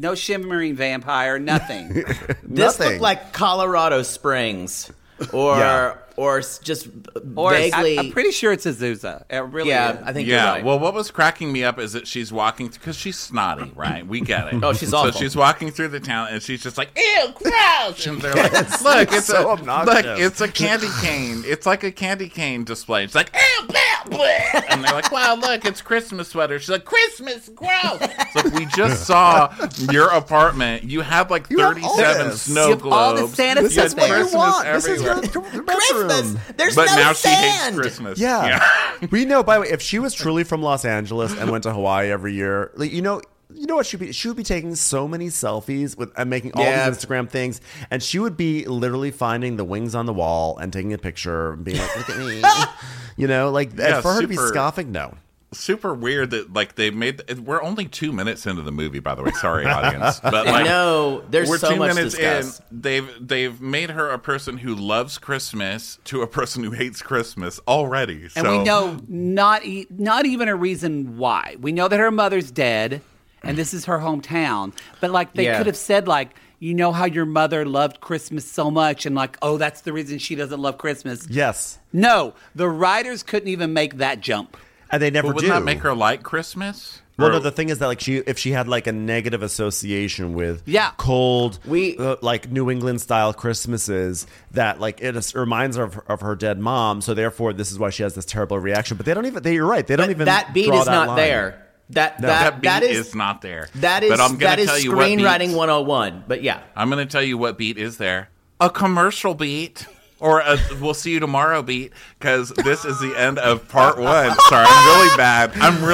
Vampire, nothing. This looked like Colorado Springs. Or or just vaguely. I'm pretty sure it's Azusa. It really is. I think you're right. Well, what was cracking me up is that she's walking because she's snotty, right? We get it. Oh, she's awful. So she's walking through the town and she's just like, ew, gross. And they're like, look, it's so obnoxious. Look, it's a candy cane. It's like a candy cane display. It's like, ew, blah, blah. And they're like, wow, look, it's Christmas sweater. She's like, Christmas, gross. So we just saw your apartment. You have like 37 snow globes. All the Santa That's what you want. Everywhere. This is Christmas. There's But no now sand. she hates Christmas. Yeah. We know, by the way, if she was truly from Los Angeles and went to Hawaii every year, like, you know what she would be taking so many selfies with and making all these Instagram things, and she would be literally finding the wings on the wall and taking a picture and being like, look at me. You know, like for her to be scoffing, no. Super weird that like they made. We're only 2 minutes into the movie, by the way. Sorry, audience, but like, no, there's we're so 2 much minutes to discuss. in. They've made her a person who loves Christmas to a person who hates Christmas already. And we know not even a reason why. We know that her mother's dead, and this is her hometown. But like they could have said like, you know how your mother loved Christmas so much, and like, oh, that's the reason she doesn't love Christmas. Yes. No, the writers couldn't even make that jump. And they never but wouldn't that make her like Christmas? Well, no, the thing is that like if she had like a negative association with cold, like New England style Christmases, that like it reminds her of her dead mom. So therefore, this is why she has this terrible reaction. But they don't even. You're right. They don't even. That beat is not there. That beat is not there. That is screenwriting 101. But yeah, I'm going to tell you what beat is there. A commercial beat. Or we'll see you tomorrow beat, because this is the end of part 1. Sorry, I'm really bad.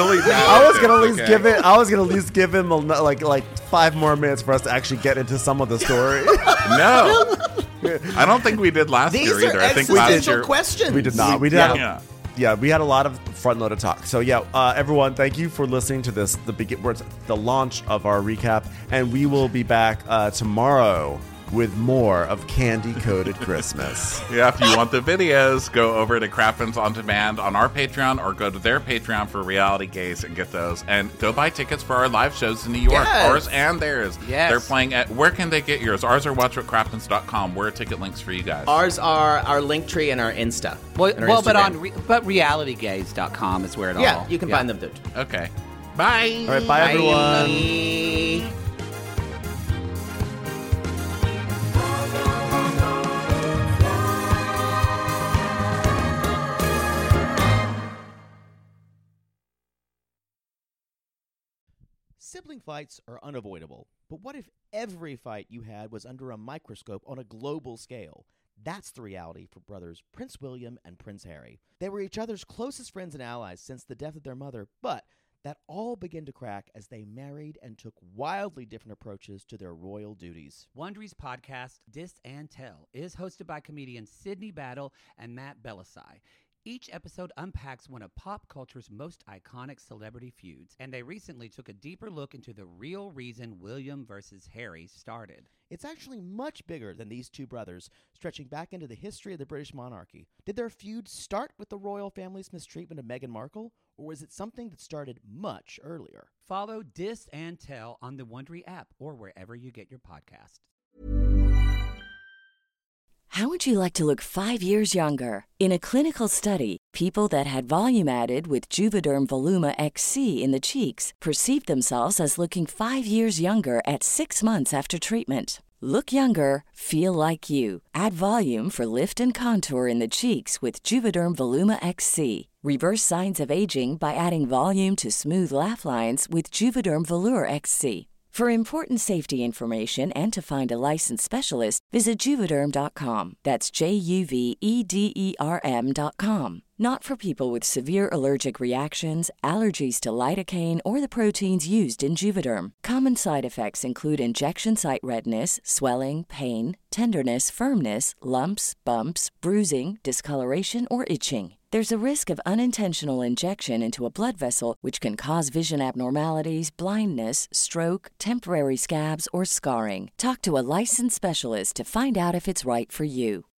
I was gonna at least give him like 5 more minutes for us to actually get into some of the story. No, I don't think we did last year either. I think last year questions. We did not. We did. Yeah, we had a lot of front-loaded talk. So everyone, thank you for listening to this. The launch of our recap, and we will be back tomorrow with more of Candy Coated Christmas. Yeah, if you want the videos, go over to Crappens On Demand on our Patreon, or go to their Patreon for Reality Gaze and get those. And go buy tickets for our live shows in New York, ours and theirs. Yes. They're playing at, where can they get yours? Ours are watchwhatcrappens.com. Where are ticket links for you guys? Ours are our Linktree and our Insta. But realitygaze.com is where it all. Yeah, you can find them too. Okay. Bye. All right, bye. Everyone. Sibling fights are unavoidable, but what if every fight you had was under a microscope on a global scale? That's the reality for brothers Prince William and Prince Harry. They were each other's closest friends and allies since the death of their mother, but that all began to crack as they married and took wildly different approaches to their royal duties. Wondery's podcast, Dis and Tell, is hosted by comedians Sydney Battle and Matt Belisai. Each episode unpacks one of pop culture's most iconic celebrity feuds, and they recently took a deeper look into the real reason William versus Harry started. It's actually much bigger than these two brothers, stretching back into the history of the British monarchy. Did their feud start with the royal family's mistreatment of Meghan Markle, or was it something that started much earlier? Follow Dis and Tell on the Wondery app or wherever you get your podcast. How would you like to look 5 years younger? In a clinical study, people that had volume added with Juvederm Voluma XC in the cheeks perceived themselves as looking 5 years younger at 6 months after treatment. Look younger, feel like you. Add volume for lift and contour in the cheeks with Juvederm Voluma XC. Reverse signs of aging by adding volume to smooth laugh lines with Juvederm Volure XC. For important safety information and to find a licensed specialist, visit Juvederm.com. That's JUVEDERM.com. Not for people with severe allergic reactions, allergies to lidocaine, or the proteins used in Juvederm. Common side effects include injection site redness, swelling, pain, tenderness, firmness, lumps, bumps, bruising, discoloration, or itching. There's a risk of unintentional injection into a blood vessel, which can cause vision abnormalities, blindness, stroke, temporary scabs, or scarring. Talk to a licensed specialist to find out if it's right for you.